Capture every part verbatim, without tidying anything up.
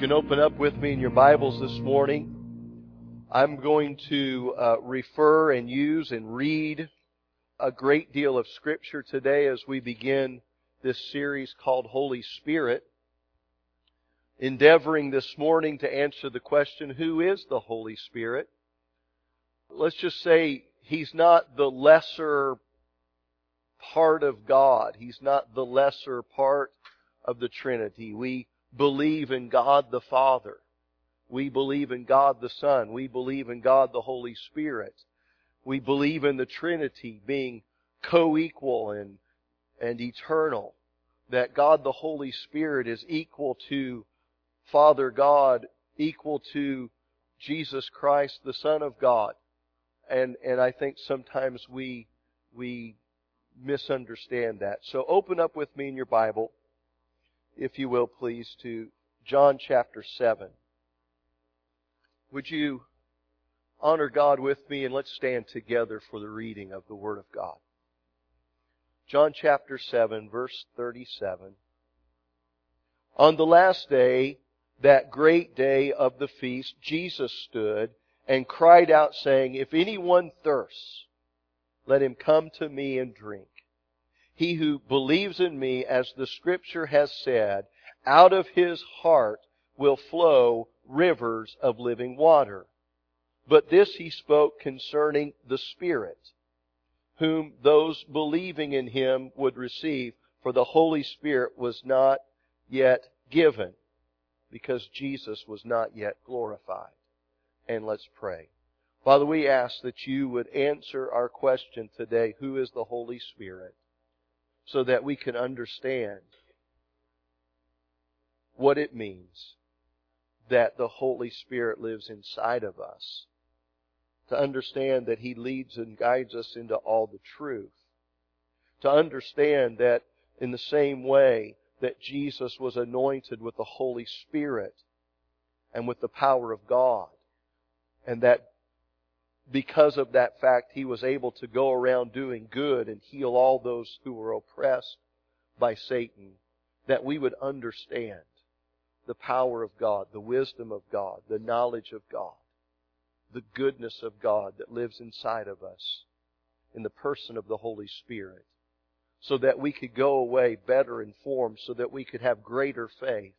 can open up with me in your Bibles this morning. I'm going to uh, refer and use and read a great deal of Scripture today as we begin this series called Holy Spirit, endeavoring this morning to answer the question, who is the Holy Spirit? Let's just say He's not the lesser part of God. He's not the lesser part of the Trinity. We believe in God the Father. We believe in God the Son. We believe in God the Holy Spirit. We believe in the Trinity being co-equal and, and eternal. That God the Holy Spirit is equal to Father God, equal to Jesus Christ, the Son of God. And, and I think sometimes we, we misunderstand that. So open up with me in your Bible, if you will please, to John chapter seven. Would you honor God with me, and let's stand together for the reading of the Word of God. John chapter seven, verse thirty-seven. On the last day, that great day of the feast, Jesus stood and cried out, saying, "If anyone thirsts, let him come to me and drink. He who believes in me, as the Scripture has said, out of his heart will flow rivers of living water." But this he spoke concerning the Spirit, whom those believing in Him would receive, for the Holy Spirit was not yet given, because Jesus was not yet glorified. And let's pray. Father, we ask that You would answer our question today, who is the Holy Spirit, so that we can understand what it means that the Holy Spirit lives inside of us. To understand that He leads and guides us into all the truth. To understand that in the same way that Jesus was anointed with the Holy Spirit and with the power of God, and that because of that fact He was able to go around doing good and heal all those who were oppressed by Satan, that we would understand the power of God, the wisdom of God, the knowledge of God, the goodness of God that lives inside of us in the person of the Holy Spirit, so that we could go away better informed, so that we could have greater faith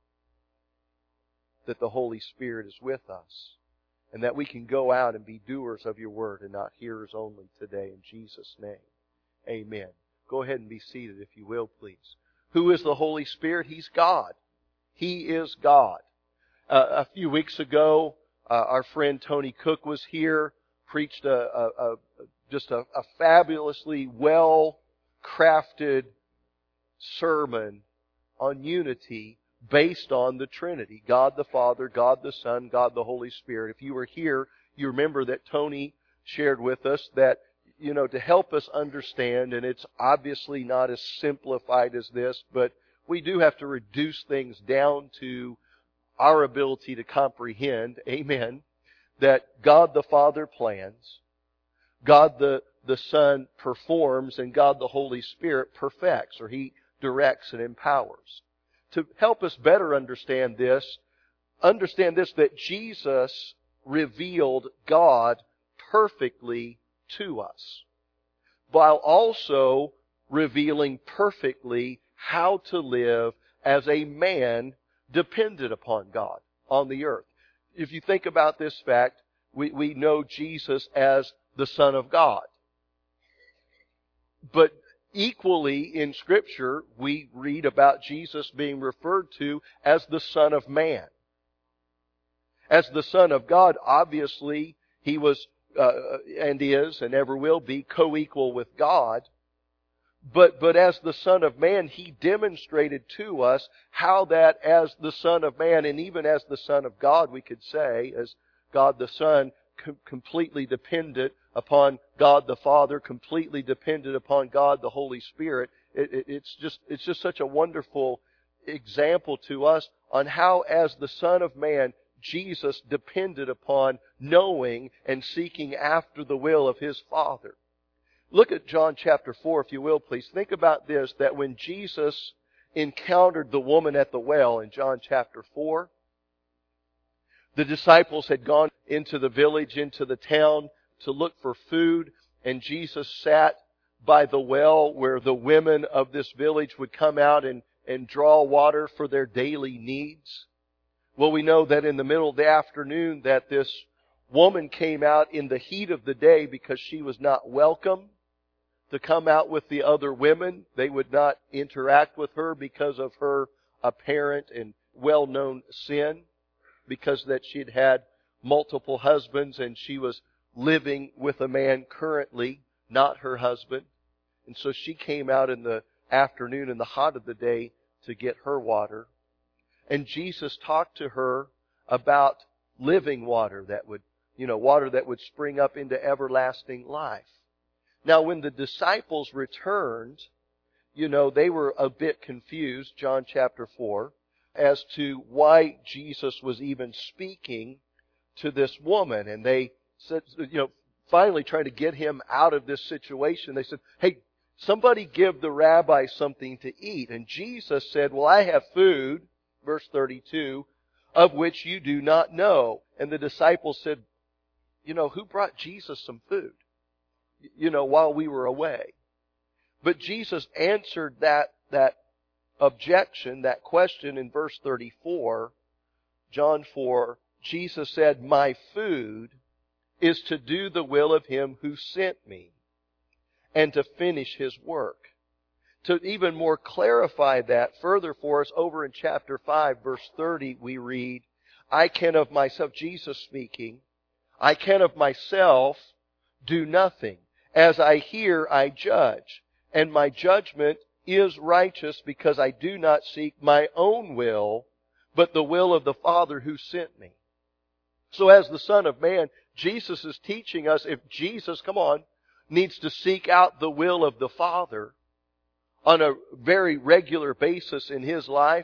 that the Holy Spirit is with us, and that we can go out and be doers of Your Word and not hearers only today. In Jesus' name, amen. Go ahead and be seated if you will, please. Who is the Holy Spirit? He's God. He is God. Uh, a few weeks ago, uh, our friend Tony Cook was here, preached a, a, a just a, a fabulously well-crafted sermon on unity based on the Trinity. God the Father, God the Son, God the Holy Spirit. If you were here, you remember that Tony shared with us that, you know, to help us understand, and it's obviously not as simplified as this, but we do have to reduce things down to our ability to comprehend, amen, that God the Father plans, God the, the Son performs, and God the Holy Spirit perfects, or He directs and empowers. To help us better understand this, understand this, that Jesus revealed God perfectly to us, while also revealing perfectly how to live as a man dependent upon God on the earth. If you think about this fact, we, we know Jesus as the Son of God. But equally in Scripture, we read about Jesus being referred to as the Son of Man. As the Son of God, obviously, He was uh, and is and ever will be co-equal with God. But, but as the Son of Man, He demonstrated to us how that as the Son of Man, and even as the Son of God, we could say, as God the Son, com- completely dependent upon God the Father, completely dependent upon God the Holy Spirit. It, it, it's just, it's just such a wonderful example to us on how as the Son of Man, Jesus depended upon knowing and seeking after the will of His Father. Look at John chapter four, if you will, please. Think about this, that when Jesus encountered the woman at the well in John chapter four, The disciples had gone into the village, into the town to look for food, and Jesus sat by the well where the women of this village would come out and, and draw water for their daily needs. Well, we know that in the middle of the afternoon that this woman came out in the heat of the day because she was not welcome to come out with the other women. They would not interact with her because of her apparent and well-known sin, because that she'd had multiple husbands and she was living with a man currently, not her husband. And so she came out in the afternoon, in the hot of the day, to get her water. And Jesus talked to her about living water that would, you know, water that would spring up into everlasting life. Now, when the disciples returned, you know, they were a bit confused, John chapter four, as to why Jesus was even speaking to this woman. And they said, you know, finally trying to get him out of this situation, they said, hey, somebody give the rabbi something to eat. And Jesus said, well, I have food, verse thirty-two, of which you do not know. And the disciples said, you know, who brought Jesus some food? You know, while we were away. But Jesus answered that, that objection, that question in verse thirty-four, John four. Jesus said, my food is to do the will of Him who sent me and to finish His work. To even more clarify that further for us, over in chapter five, verse thirty, we read, I can of myself, Jesus speaking, I can of myself do nothing. As I hear, I judge, and my judgment is righteous, because I do not seek my own will, but the will of the Father who sent me. So as the Son of Man, Jesus is teaching us, if Jesus, come on, needs to seek out the will of the Father on a very regular basis in His life,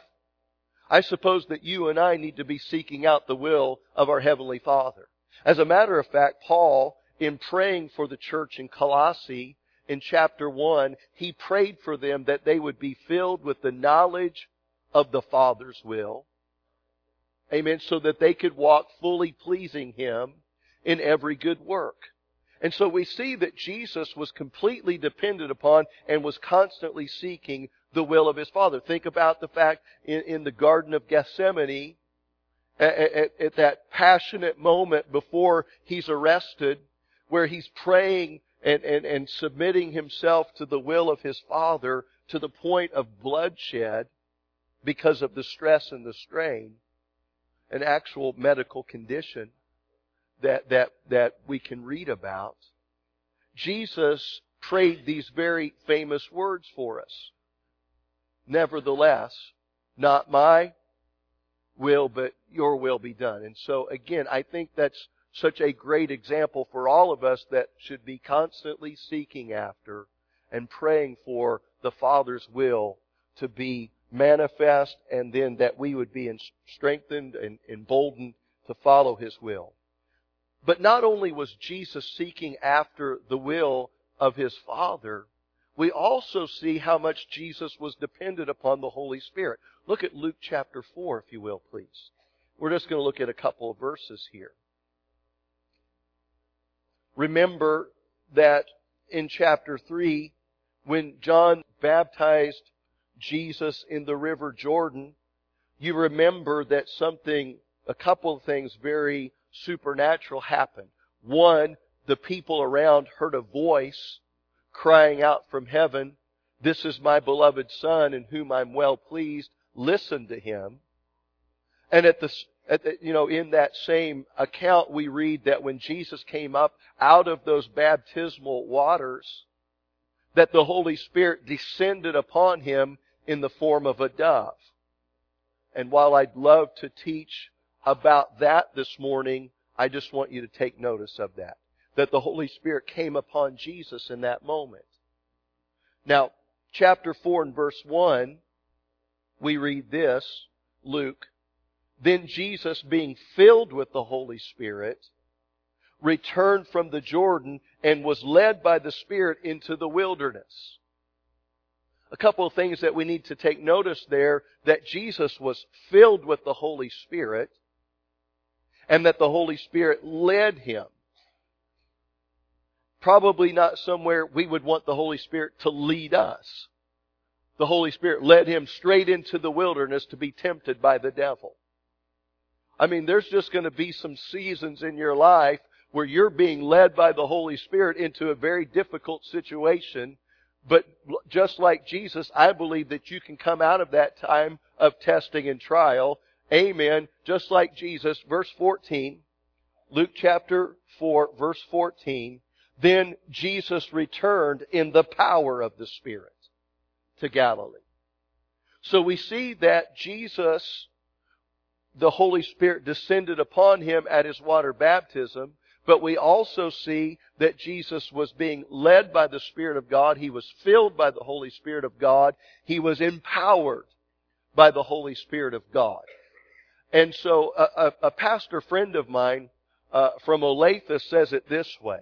I suppose that you and I need to be seeking out the will of our Heavenly Father. As a matter of fact, Paul, in praying for the church in Colossae, in chapter one, he prayed for them that they would be filled with the knowledge of the Father's will. Amen. So that they could walk fully pleasing Him in every good work. And so we see that Jesus was completely dependent upon and was constantly seeking the will of His Father. Think about the fact in, in the Garden of Gethsemane, at, at, at that passionate moment before He's arrested, where He's praying and, and, and submitting Himself to the will of His Father to the point of bloodshed because of the stress and the strain, an actual medical condition that, that, that we can read about. Jesus prayed these very famous words for us. Nevertheless, not my will, but your will be done. And so again, I think that's such a great example for all of us that should be constantly seeking after and praying for the Father's will to be manifest, and then that we would be strengthened and emboldened to follow His will. But not only was Jesus seeking after the will of His Father, we also see how much Jesus was dependent upon the Holy Spirit. Look at Luke chapter four, if you will, please. We're just going to look at a couple of verses here. Remember that in chapter three, when John baptized Jesus in the river Jordan, you remember that something, a couple of things very supernatural happened. One, the people around heard a voice crying out from heaven, "This is my beloved Son in whom I'm well pleased. Listen to Him." And at the, at the, you know, in that same account, we read that when Jesus came up out of those baptismal waters, that the Holy Spirit descended upon Him in the form of a dove. And while I'd love to teach about that this morning, I just want you to take notice of that. That the Holy Spirit came upon Jesus in that moment. Now, chapter four and verse one, we read this, Luke, "Then Jesus, being filled with the Holy Spirit, returned from the Jordan and was led by the Spirit into the wilderness." A couple of things that we need to take notice there, that Jesus was filled with the Holy Spirit, and that the Holy Spirit led him. Probably not somewhere we would want the Holy Spirit to lead us. The Holy Spirit led him straight into the wilderness to be tempted by the devil. I mean, there's just going to be some seasons in your life where you're being led by the Holy Spirit into a very difficult situation. But just like Jesus, I believe that you can come out of that time of testing and trial. Amen. Just like Jesus. Verse fourteen. Luke chapter four, verse fourteen. Then Jesus returned in the power of the Spirit to Galilee. So we see that Jesus, the Holy Spirit descended upon him at his water baptism, but we also see that Jesus was being led by the Spirit of God. He was filled by the Holy Spirit of God. He was empowered by the Holy Spirit of God. And so a, a, a pastor friend of mine uh, from Olathe says it this way: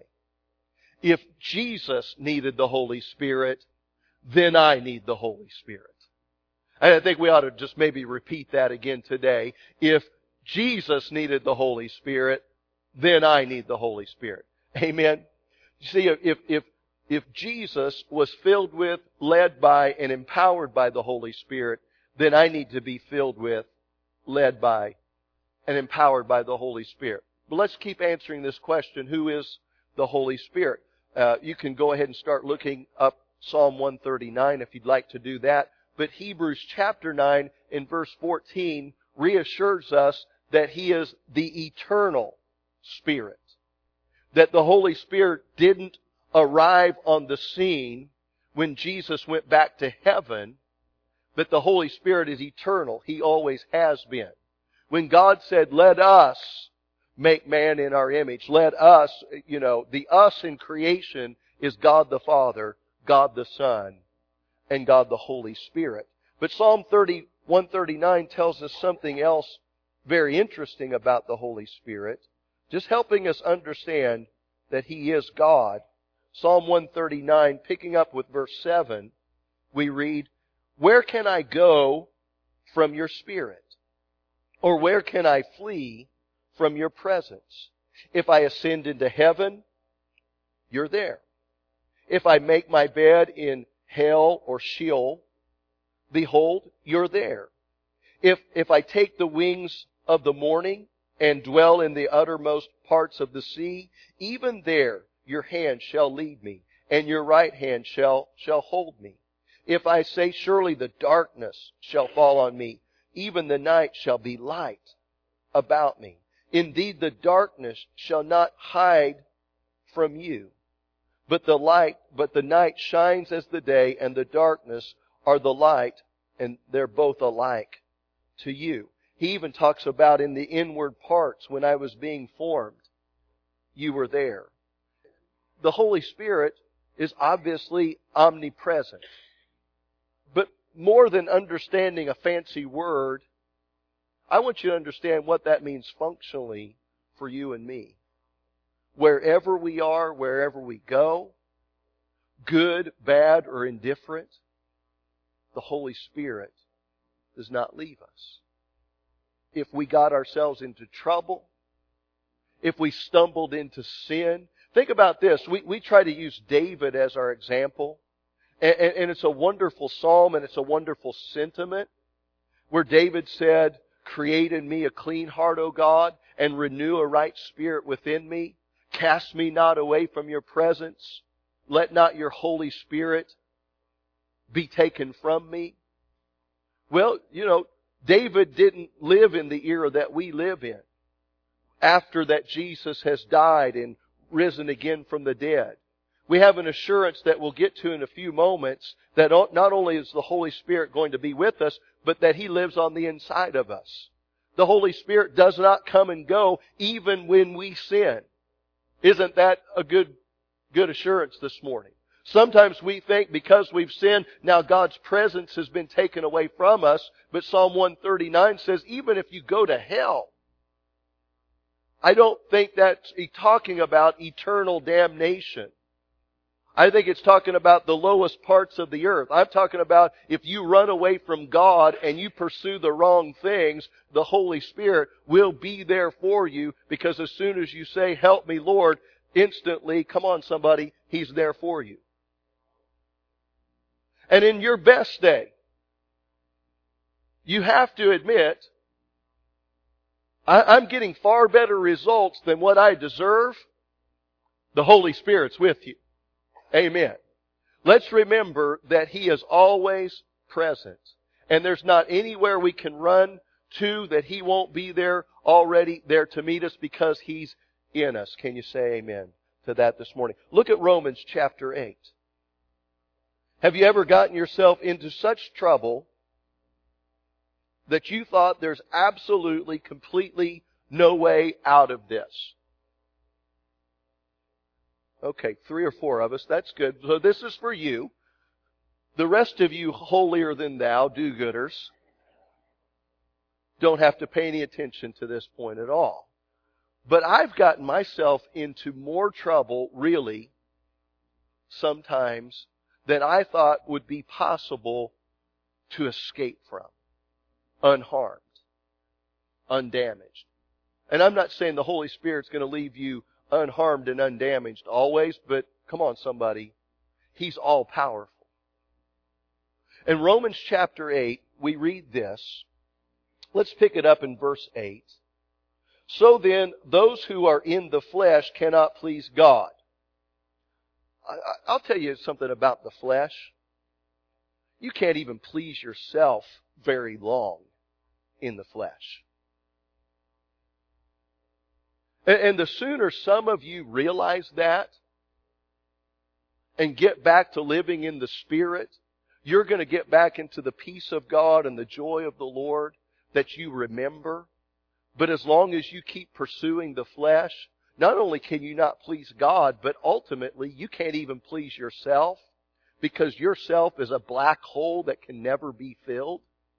if Jesus needed the Holy Spirit, then I need the Holy Spirit. And I think we ought to just maybe repeat that again today. If Jesus needed the Holy Spirit, then I need the Holy Spirit. Amen. You see, if, if, if Jesus was filled with, led by, and empowered by the Holy Spirit, then I need to be filled with, led by, and empowered by the Holy Spirit. But let's keep answering this question: who is the Holy Spirit? Uh, you can go ahead and start looking up Psalm one thirty-nine if you'd like to do that. But Hebrews chapter nine in verse fourteen reassures us that He is the eternal Spirit. That the Holy Spirit didn't arrive on the scene when Jesus went back to heaven, but the Holy Spirit is eternal. He always has been. When God said, "Let us make man in our image," let us, you know, the us in creation is God the Father, God the Son, and God the Holy Spirit. But Psalm one thirty-nine tells us something else very interesting about the Holy Spirit, just helping us understand that He is God. Psalm one thirty-nine, picking up with verse seven, we read, "Where can I go from your Spirit? Or where can I flee from your presence? If I ascend into heaven, you're there. If I make my bed in hell or Sheol, behold, you're there. If, if I take the wings of the morning and dwell in the uttermost parts of the sea, even there your hand shall lead me, and your right hand shall, shall hold me. If I say, surely the darkness shall fall on me, even the night shall be light about me. Indeed, the darkness shall not hide from you. But the light, but the night shines as the day, and the darkness are the light, and they're both alike to you." He even talks about in the inward parts, when I was being formed, you were there. The Holy Spirit is obviously omnipresent. But more than understanding a fancy word, I want you to understand what that means functionally for you and me. Wherever we are, wherever we go, good, bad, or indifferent, the Holy Spirit does not leave us. If we got ourselves into trouble, if we stumbled into sin, think about this. We, we try to use David as our example. And, and, and it's a wonderful psalm and it's a wonderful sentiment where David said, "Create in me a clean heart, O God, and renew a right spirit within me. Cast me not away from your presence. Let not your Holy Spirit be taken from me." Well, you know, David didn't live in the era that we live in, after that Jesus has died and risen again from the dead. We have an assurance that we'll get to in a few moments that not only is the Holy Spirit going to be with us, but that He lives on the inside of us. The Holy Spirit does not come and go even when we sin. Isn't that a good, good assurance this morning? Sometimes we think because we've sinned, now God's presence has been taken away from us. But Psalm one thirty-nine says, even if you go to hell, I don't think that's talking about eternal damnation. I think it's talking about the lowest parts of the earth. I'm talking about if you run away from God and you pursue the wrong things, the Holy Spirit will be there for you, because as soon as you say, "Help me, Lord," instantly, come on somebody, He's there for you. And in your best day, you have to admit, I'm getting far better results than what I deserve. The Holy Spirit's with you. Amen. Let's remember that He is always present. And there's not anywhere we can run to that He won't be there, already there to meet us, because He's in us. Can you say amen to that this morning? Look at Romans chapter eight. Have you ever gotten yourself into such trouble that you thought there's absolutely, completely no way out of this? Okay, three or four of us. That's good. So this is for you. The rest of you holier than thou do-gooders don't have to pay any attention to this point at all. But I've gotten myself into more trouble, really, sometimes, than I thought would be possible to escape from. Unharmed. Undamaged. And I'm not saying the Holy Spirit's going to leave you unharmed and undamaged always, but come on somebody, He's all powerful. In Romans chapter eight, we read this. Let's pick it up in verse eight. So then, those who are in the flesh cannot please God. I, I'll tell you something about the flesh. You can't even please yourself very long in the flesh. And the sooner some of you realize that and get back to living in the Spirit, you're going to get back into the peace of God and the joy of the Lord that you remember. But as long as you keep pursuing the flesh, not only can you not please God, but ultimately you can't even please yourself, because yourself is a black hole that can never be filled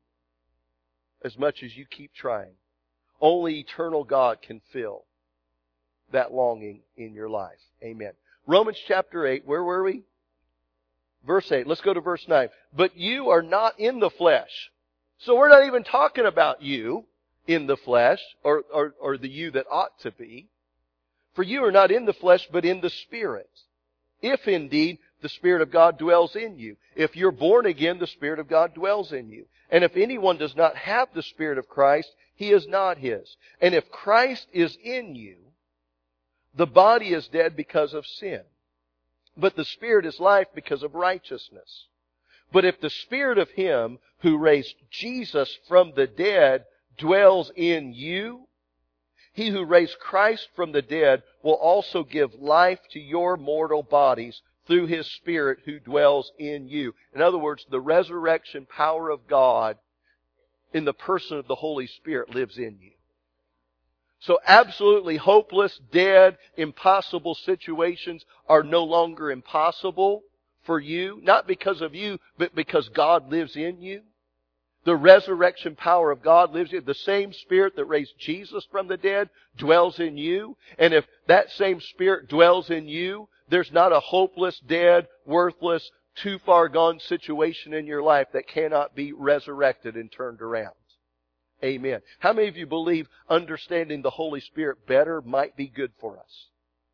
as much as you keep trying. Only eternal God can fill that longing in your life. Amen. Romans chapter eight, where were we? Verse eight. Let's go to verse nine. But you are not in the flesh. So we're not even talking about you in the flesh, or, or, or the you that ought to be. For you are not in the flesh, but in the Spirit. If indeed the Spirit of God dwells in you. If you're born again, the Spirit of God dwells in you. And if anyone does not have the Spirit of Christ, he is not his. And if Christ is in you, the body is dead because of sin, but the Spirit is life because of righteousness. But if the Spirit of Him who raised Jesus from the dead dwells in you, He who raised Christ from the dead will also give life to your mortal bodies through His Spirit who dwells in you. In other words, the resurrection power of God in the person of the Holy Spirit lives in you. So absolutely hopeless, dead, impossible situations are no longer impossible for you. Not because of you, but because God lives in you. The resurrection power of God lives in you. The same Spirit that raised Jesus from the dead dwells in you. And if that same Spirit dwells in you, there's not a hopeless, dead, worthless, too far gone situation in your life that cannot be resurrected and turned around. Amen. How many of you believe understanding the Holy Spirit better might be good for us?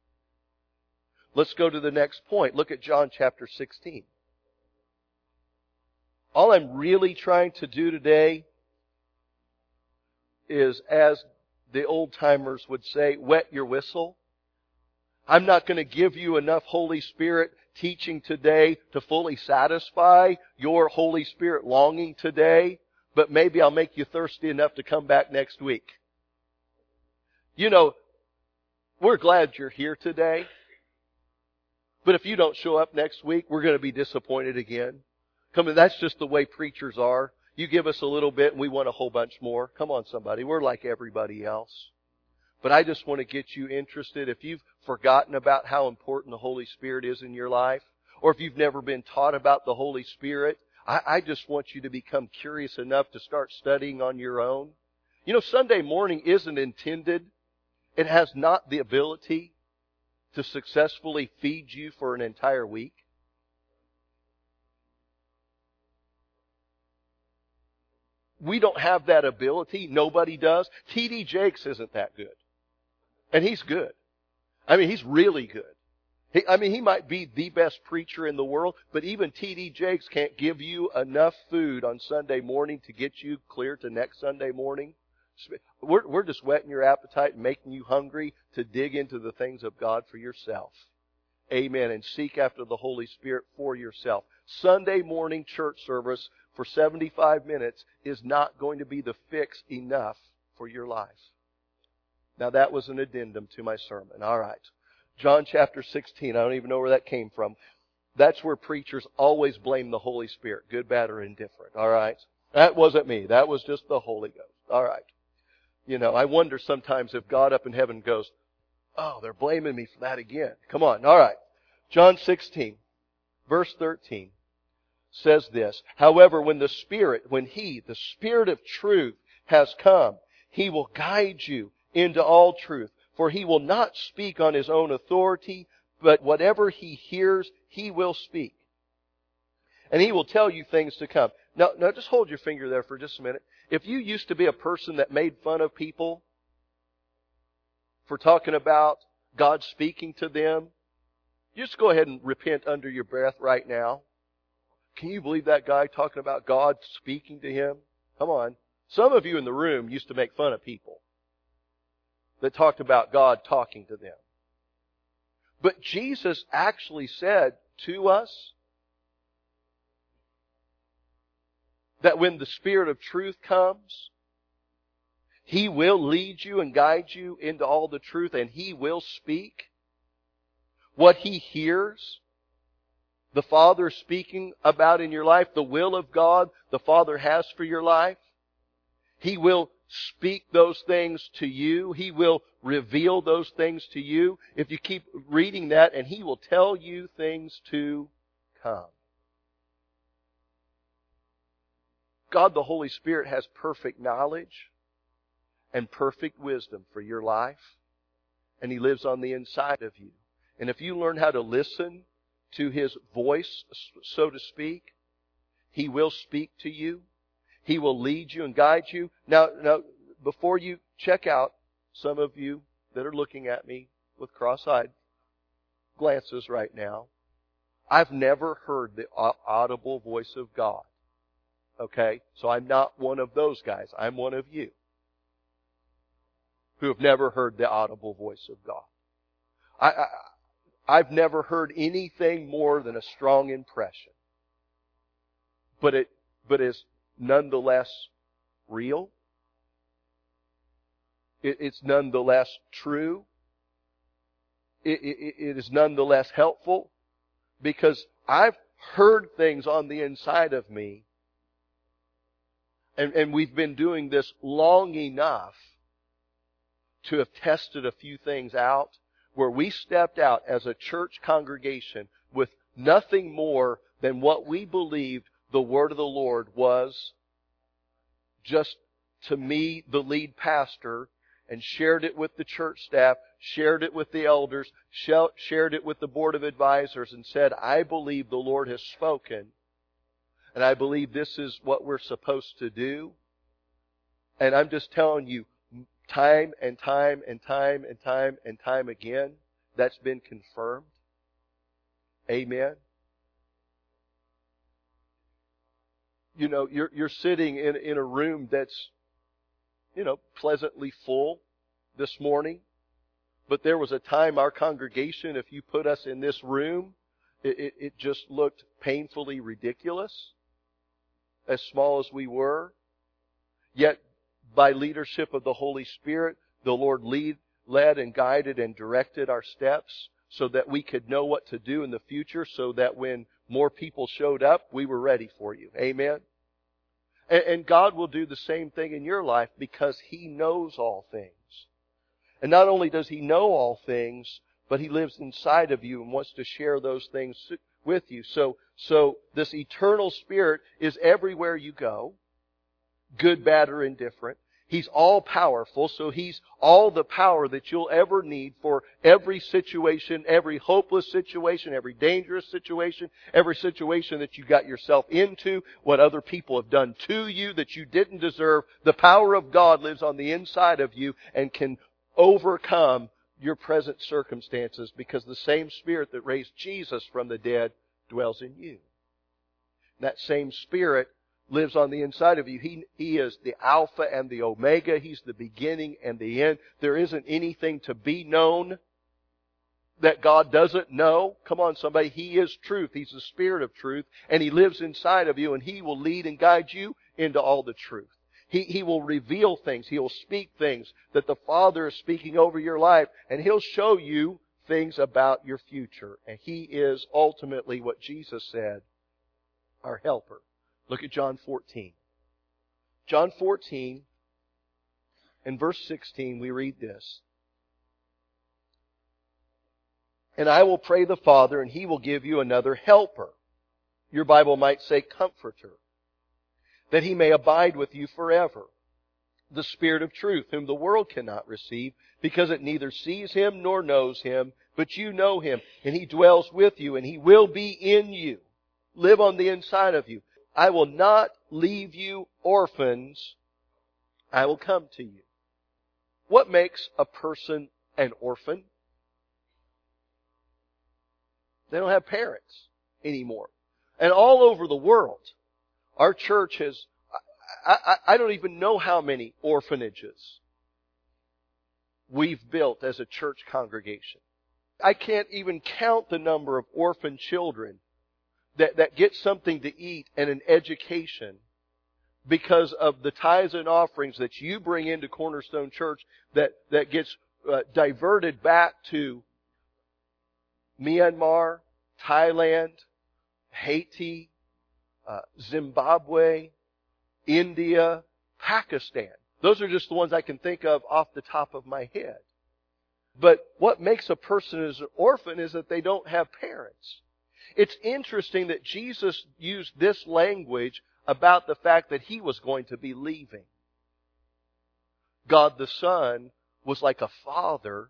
Let's go to the next point. Look at John chapter sixteen. All I'm really trying to do today is, as the old timers would say, wet your whistle. I'm not going to give you enough Holy Spirit teaching today to fully satisfy your Holy Spirit longing today. But maybe I'll make you thirsty enough to come back next week. You know, we're glad you're here today. But if you don't show up next week, we're going to be disappointed again. Come on, that's just the way preachers are. You give us a little bit and we want a whole bunch more. Come on, somebody. We're like everybody else. But I just want to get you interested. If you've forgotten about how important the Holy Spirit is in your life, or if you've never been taught about the Holy Spirit, I, I just want you to become curious enough to start studying on your own. You know, Sunday morning isn't intended. It has not the ability to successfully feed you for an entire week. We don't have that ability. Nobody does. T D Jakes isn't that good. And he's good. I mean, he's really good. He, I mean, he might be the best preacher in the world, but even T D Jakes can't give you enough food on Sunday morning to get you clear to next Sunday morning. We're, we're just whetting your appetite and making you hungry to dig into the things of God for yourself. Amen. And seek after the Holy Spirit for yourself. Sunday morning church service for seventy-five minutes is not going to be the fix enough for your life. Now that was an addendum to my sermon. All right. John chapter sixteen. I don't even know where that came from. That's where preachers always blame the Holy Spirit, good, bad, or indifferent. All right. That wasn't me. That was just the Holy Ghost. All right. You know, I wonder sometimes if God up in heaven goes, oh, they're blaming me for that again. Come on. All right. John sixteen, verse thirteen says this. However, when the Spirit, when He, the Spirit of truth, has come, He will guide you into all truth. For He will not speak on His own authority, but whatever He hears, He will speak. And He will tell you things to come. Now, now just hold your finger there for just a minute. If you used to be a person that made fun of people for talking about God speaking to them, just go ahead and repent under your breath right now. Can you believe that guy talking about God speaking to him? Come on. Some of you in the room used to make fun of people that talked about God talking to them. But Jesus actually said to us that when the Spirit of truth comes, He will lead you and guide you into all the truth, and He will speak what He hears the Father speaking about in your life, the will of God the Father has for your life. He will speak those things to you. He will reveal those things to you if you keep reading that, and He will tell you things to come. God the Holy Spirit has perfect knowledge and perfect wisdom for your life, and He lives on the inside of you. And if you learn how to listen to His voice, so to speak, He will speak to you. He will lead you and guide you. Now, now, before you check out, some of you that are looking at me with cross-eyed glances right now, I've never heard the audible voice of God. Okay? So I'm not one of those guys. I'm one of you who have never heard the audible voice of God. I, I, I've never heard anything more than a strong impression. But it, but is nonetheless real. It, it's nonetheless true. It, it, it is nonetheless helpful because I've heard things on the inside of me, and, and we've been doing this long enough to have tested a few things out where we stepped out as a church congregation with nothing more than what we believed the word of the Lord was, just to me, the lead pastor, and shared it with the church staff, shared it with the elders, shared it with the board of advisors, and said, I believe the Lord has spoken, and I believe this is what we're supposed to do. And I'm just telling you, time and time and time and time and time again, that's been confirmed. Amen. You know, you're, you're sitting in, in a room that's, you know, pleasantly full this morning. But there was a time our congregation, if you put us in this room, it, it, it just looked painfully ridiculous, as small as we were. Yet, by leadership of the Holy Spirit, the Lord lead, led and guided and directed our steps so that we could know what to do in the future, so that when more people showed up, we were ready for you. Amen? And, and God will do the same thing in your life because He knows all things. And not only does He know all things, but He lives inside of you and wants to share those things with you. So, so this eternal Spirit is everywhere you go, good, bad, or indifferent. He's all powerful, so He's all the power that you'll ever need for every situation, every hopeless situation, every dangerous situation, every situation that you got yourself into, what other people have done to you that you didn't deserve. The power of God lives on the inside of you and can overcome your present circumstances because the same Spirit that raised Jesus from the dead dwells in you. That same Spirit lives on the inside of you. He, he is the Alpha and the Omega. He's the beginning and the end. There isn't anything to be known that God doesn't know. Come on, somebody. He is truth. He's the Spirit of truth, and He lives inside of you, and He will lead and guide you into all the truth. He, he will reveal things. He will speak things that the Father is speaking over your life, and He'll show you things about your future. And He is ultimately what Jesus said, our helper. Look at John fourteen. John fourteen, in verse sixteen, we read this. And I will pray the Father, and He will give you another helper. Your Bible might say comforter, that He may abide with you forever. The Spirit of truth, whom the world cannot receive, because it neither sees Him nor knows Him, but you know Him, and He dwells with you, and He will be in you. Live on the inside of you. I will not leave you orphans. I will come to you. What makes a person an orphan? They don't have parents anymore. And all over the world, our church has, I, I, I don't even know how many orphanages we've built as a church congregation. I can't even count the number of orphan children that, that get something to eat and an education because of the tithes and offerings that you bring into Cornerstone Church that, that gets uh, diverted back to Myanmar, Thailand, Haiti, uh, Zimbabwe, India, Pakistan. Those are just the ones I can think of off the top of my head. But what makes a person as an orphan is that they don't have parents. It's interesting that Jesus used this language about the fact that He was going to be leaving. God the Son was like a father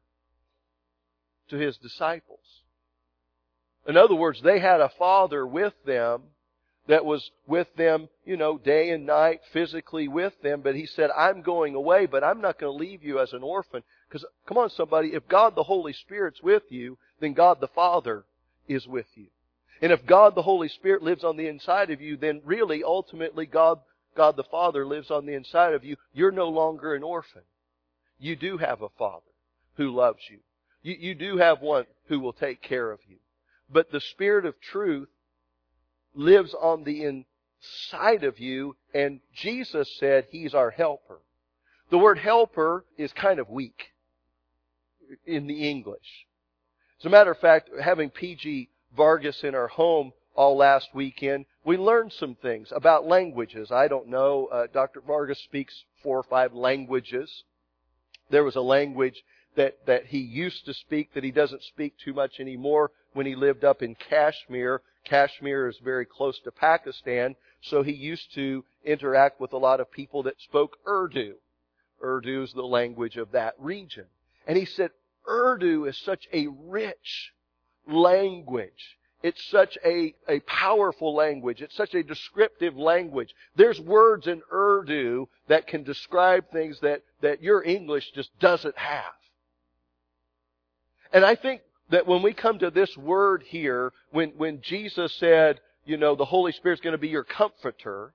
to His disciples. In other words, they had a father with them that was with them, you know, day and night, physically with them. But He said, I'm going away, but I'm not going to leave you as an orphan. Because, come on somebody, if God the Holy Spirit's with you, then God the Father is with you. And if God the Holy Spirit lives on the inside of you, then really, ultimately, God, God the Father lives on the inside of you. You're no longer an orphan. You do have a Father who loves you. You, you do have one who will take care of you. But the Spirit of truth lives on the inside of you, and Jesus said He's our helper. The word helper is kind of weak in the English. As a matter of fact, having P G Vargas in our home all last weekend, we learned some things about languages. I don't know, uh, Doctor Vargas speaks four or five languages. There was a language that, that he used to speak that he doesn't speak too much anymore when he lived up in Kashmir. Kashmir is very close to Pakistan, so he used to interact with a lot of people that spoke Urdu. Urdu is the language of that region. And he said, Urdu is such a rich language. It's such a, a powerful language. It's such a descriptive language. There's words in Urdu that can describe things that, that your English just doesn't have. And I think that when we come to this word here, when, when Jesus said, you know, the Holy Spirit's going to be your comforter,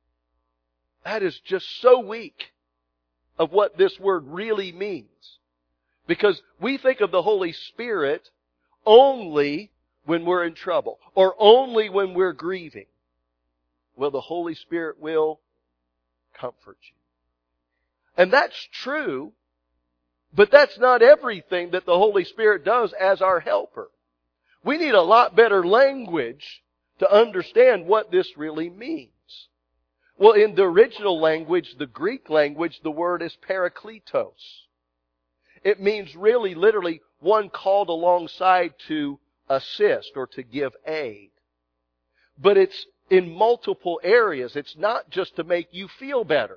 that is just so weak of what this word really means. Because we think of the Holy Spirit only when we're in trouble, or only when we're grieving. Well, the Holy Spirit will comfort you. And that's true, but that's not everything that the Holy Spirit does as our helper. We need a lot better language to understand what this really means. Well, in the original language, the Greek language, the word is parakletos. It means really, literally, one called alongside to assist or to give aid. But it's in multiple areas. It's not just to make you feel better.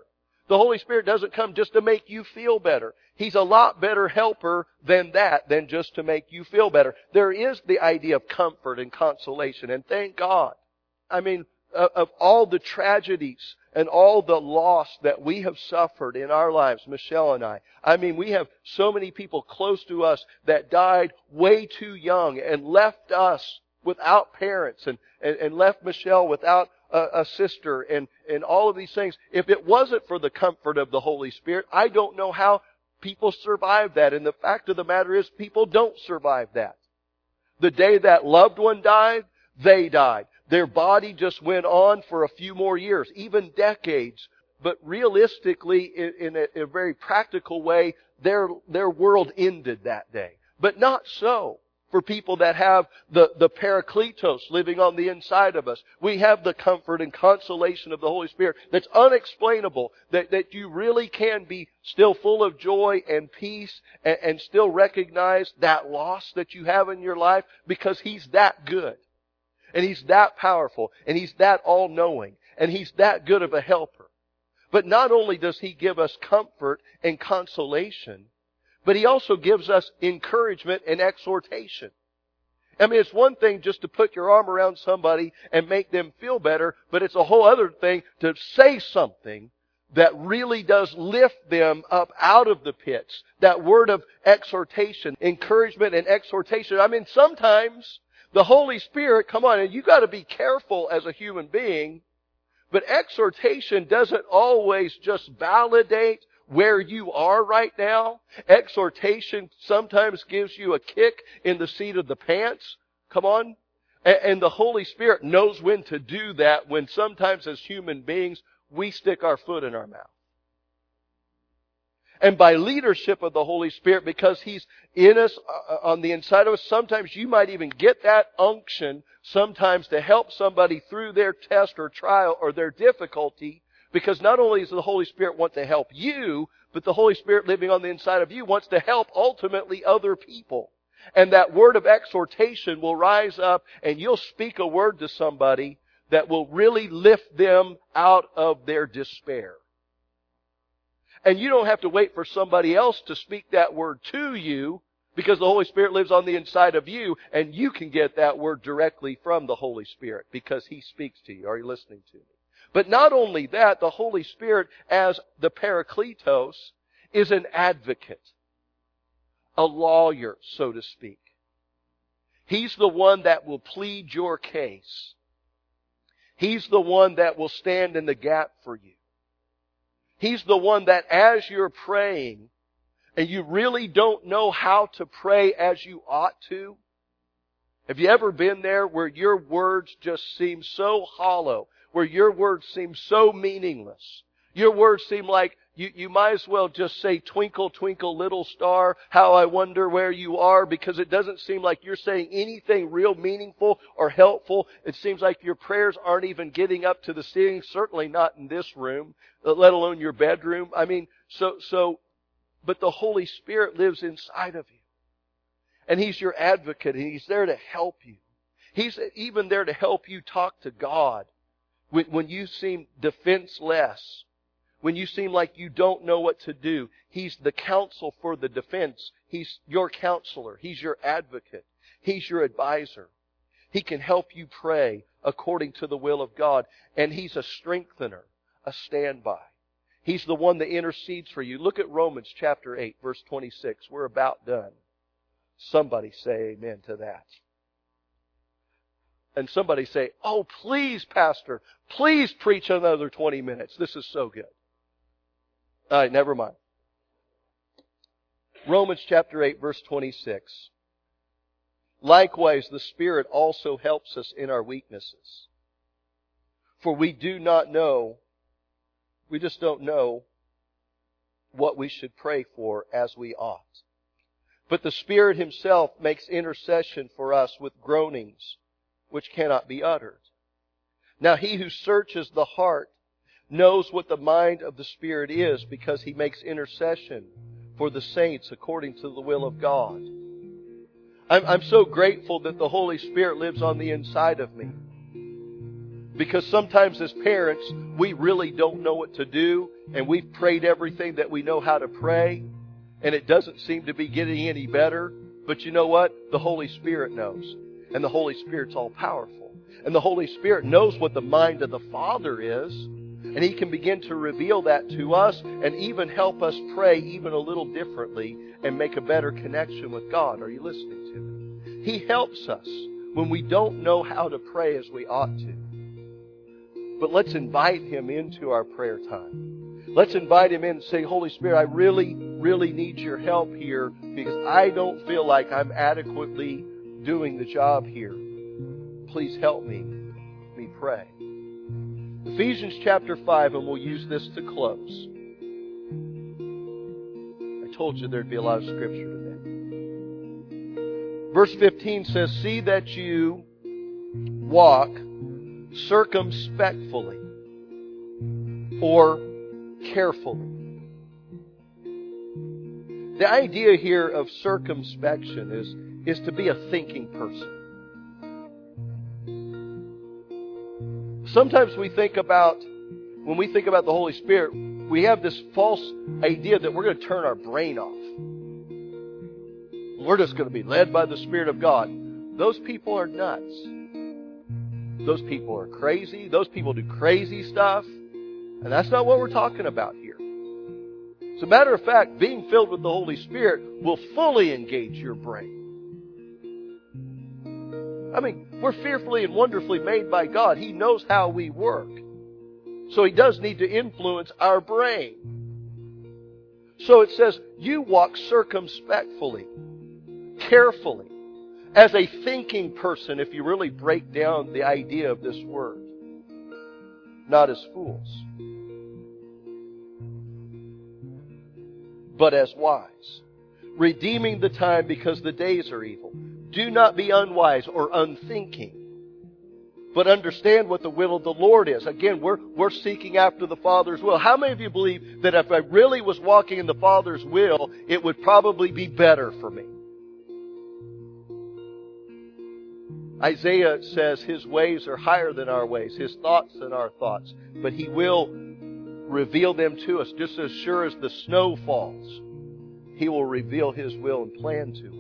The Holy Spirit doesn't come just to make you feel better. He's a lot better helper than that, than just to make you feel better. There is the idea of comfort and consolation, and thank God. I mean, of all the tragedies and all the loss that we have suffered in our lives, Michelle and I. I mean, we have so many people close to us that died way too young and left us without parents and, and, and left Michelle without a, a sister and, and all of these things. If it wasn't for the comfort of the Holy Spirit, I don't know how people survive that. And the fact of the matter is, people don't survive that. The day that loved one died, they died. Their body just went on for a few more years, even decades. But realistically, in, in, a, in a very practical way, their, their world ended that day. But not so for people that have the, the Parakletos living on the inside of us. We have the comfort and consolation of the Holy Spirit that's unexplainable, that, that you really can be still full of joy and peace and, and still recognize that loss that you have in your life because He's that good. And He's that powerful, and He's that all-knowing, and He's that good of a helper. But not only does He give us comfort and consolation, but He also gives us encouragement and exhortation. I mean, it's one thing just to put your arm around somebody and make them feel better, but it's a whole other thing to say something that really does lift them up out of the pits. That word of exhortation, encouragement and exhortation. I mean, sometimes the Holy Spirit, come on, and you got to be careful as a human being, but exhortation doesn't always just validate where you are right now. Exhortation sometimes gives you a kick in the seat of the pants. Come on. And the Holy Spirit knows when to do that, when sometimes as human beings we stick our foot in our mouth. And by leadership of the Holy Spirit, because He's in us, uh, on the inside of us, sometimes you might even get that unction sometimes to help somebody through their test or trial or their difficulty. Because not only does the Holy Spirit want to help you, but the Holy Spirit living on the inside of you wants to help ultimately other people. And that word of exhortation will rise up and you'll speak a word to somebody that will really lift them out of their despair. And you don't have to wait for somebody else to speak that word to you, because the Holy Spirit lives on the inside of you, and you can get that word directly from the Holy Spirit because He speaks to you. Are you listening to me? But not only that, the Holy Spirit, as the Parakletos, is an advocate, a lawyer, so to speak. He's the one that will plead your case. He's the one that will stand in the gap for you. He's the one that as you're praying, and you really don't know how to pray as you ought to. Have you ever been there where your words just seem so hollow, where your words seem so meaningless? Your words seem like you, you might as well just say, twinkle, twinkle, little star, how I wonder where you are, because it doesn't seem like you're saying anything real meaningful or helpful. It seems like your prayers aren't even getting up to the ceiling, certainly not in this room, let alone your bedroom. I mean, so, so, but the Holy Spirit lives inside of you. And He's your advocate, and He's there to help you. He's even there to help you talk to God when, when you seem defenseless. When you seem like you don't know what to do. He's the counsel for the defense. He's your counselor. He's your advocate. He's your advisor. He can help you pray according to the will of God. And He's a strengthener, a standby. He's the one that intercedes for you. Look at Romans chapter eight, verse twenty-six. We're about done. Somebody say amen to that. And somebody say, oh, please, Pastor, please preach another twenty minutes. This is so good. All right, never mind. Romans chapter eight, verse twenty-six. Likewise, the Spirit also helps us in our weaknesses. For we do not know, we just don't know what we should pray for as we ought. But the Spirit Himself makes intercession for us with groanings which cannot be uttered. Now He who searches the heart knows what the mind of the Spirit is, because He makes intercession for the saints according to the will of God. I'm, I'm so grateful that the Holy Spirit lives on the inside of me, Because sometimes as parents, we really don't know what to do, and we've prayed everything that we know how to pray, and it doesn't seem to be getting any better. But you know what? The Holy Spirit knows. And the Holy Spirit's all powerful. And the Holy Spirit knows what the mind of the Father is. And He can begin to reveal that to us and even help us pray even a little differently and make a better connection with God. Are you listening to me? He helps us when we don't know how to pray as we ought to. But let's invite Him into our prayer time. Let's invite Him in and say, Holy Spirit, I really, really need your help here because I don't feel like I'm adequately doing the job here. Please help me. Me pray. Ephesians chapter five, and we'll use this to close. I told you there'd be a lot of scripture today. Verse fifteen says, see that you walk circumspectly or carefully. The idea here of circumspection is, is to be a thinking person. Sometimes we think about, when we think about the Holy Spirit, we have this false idea that we're going to turn our brain off. We're just going to be led by the Spirit of God. Those people are nuts. Those people are crazy. Those people do crazy stuff. And that's not what we're talking about here. As a matter of fact, being filled with the Holy Spirit will fully engage your brain. I mean, we're fearfully and wonderfully made by God. He knows how we work. So He does need to influence our brain. So it says, you walk circumspectly, carefully, as a thinking person, if you really break down the idea of this word. Not as fools, but as wise, redeeming the time because the days are evil. Do not be unwise or unthinking, but understand what the will of the Lord is. Again, we're, we're seeking after the Father's will. How many of you believe that if I really was walking in the Father's will, it would probably be better for me? Isaiah says His ways are higher than our ways, His thoughts than our thoughts, but He will reveal them to us. Just as sure as the snow falls, He will reveal His will and plan to us.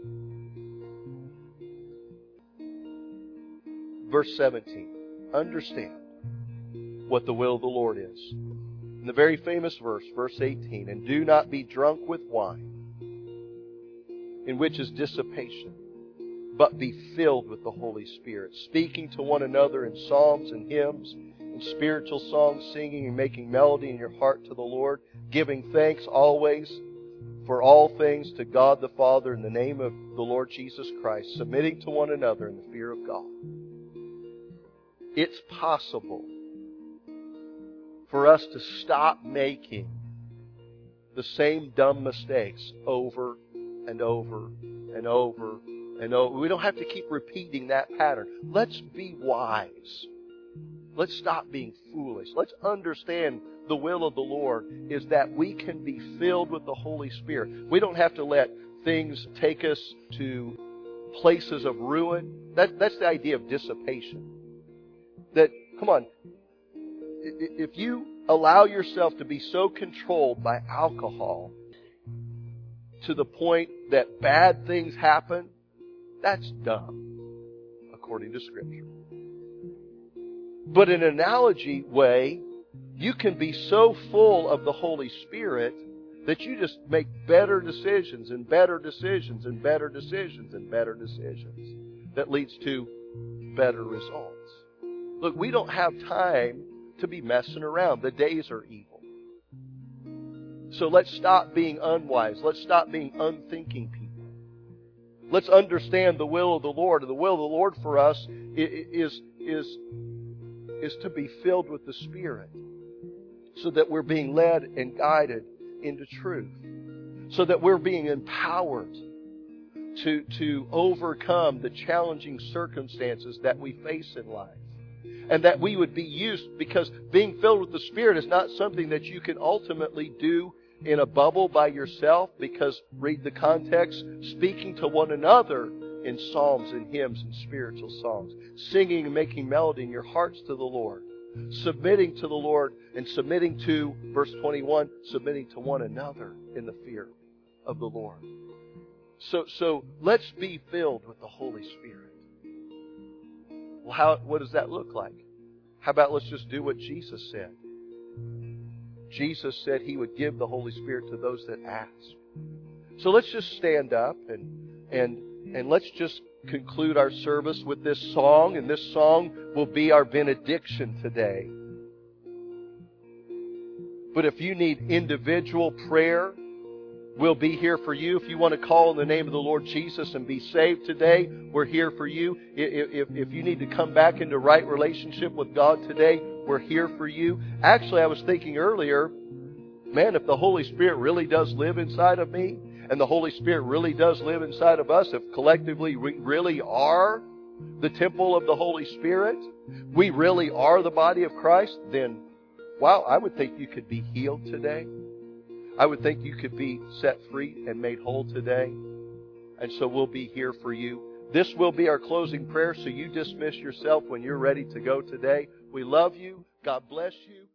Verse seventeen, understand what the will of the Lord is. In the very famous verse, verse eighteen, and do not be drunk with wine, in which is dissipation, but be filled with the Holy Spirit, speaking to one another in psalms and hymns and spiritual songs, singing and making melody in your heart to the Lord, giving thanks always for all things to God the Father in the name of the Lord Jesus Christ, submitting to one another in the fear of God. It's possible for us to stop making the same dumb mistakes over and over and over and over. We don't have to keep repeating that pattern. Let's be wise. Let's stop being foolish. Let's understand the will of the Lord is that we can be filled with the Holy Spirit. We don't have to let things take us to places of ruin. That, that's the idea of dissipation. That, come on, if you allow yourself to be so controlled by alcohol to the point that bad things happen, that's dumb, according to Scripture. But in an analogy way, you can be so full of the Holy Spirit that you just make better decisions and better decisions and better decisions and better decisions that leads to better results. Look, we don't have time to be messing around. The days are evil. So let's stop being unwise. Let's stop being unthinking people. Let's understand the will of the Lord. And the will of the Lord for us is, is, is to be filled with the Spirit so that we're being led and guided into truth. So that we're being empowered to, to overcome the challenging circumstances that we face in life. And that we would be used, because being filled with the Spirit is not something that you can ultimately do in a bubble by yourself, because, read the context, speaking to one another in psalms and hymns and spiritual songs, singing and making melody in your hearts to the Lord, submitting to the Lord and submitting to, verse twenty-one, submitting to one another in the fear of the Lord. So, so let's be filled with the Holy Spirit. Well, how, what does that look like? How about let's just do what Jesus said? Jesus said He would give the Holy Spirit to those that ask. So let's just stand up and and and let's just conclude our service with this song, and this song will be our benediction today. But if you need individual prayer, we'll be here for you. If you want to call in the name of the Lord Jesus and be saved today, we're here for you. If, if, if you need to come back into right relationship with God today, we're here for you. Actually, I was thinking earlier, man, if the Holy Spirit really does live inside of me, and the Holy Spirit really does live inside of us, if collectively we really are the temple of the Holy Spirit, we really are the body of Christ, then, wow, I would think you could be healed today. I would think you could be set free and made whole today. And so we'll be here for you. This will be our closing prayer, so you dismiss yourself when you're ready to go today. We love you. God bless you.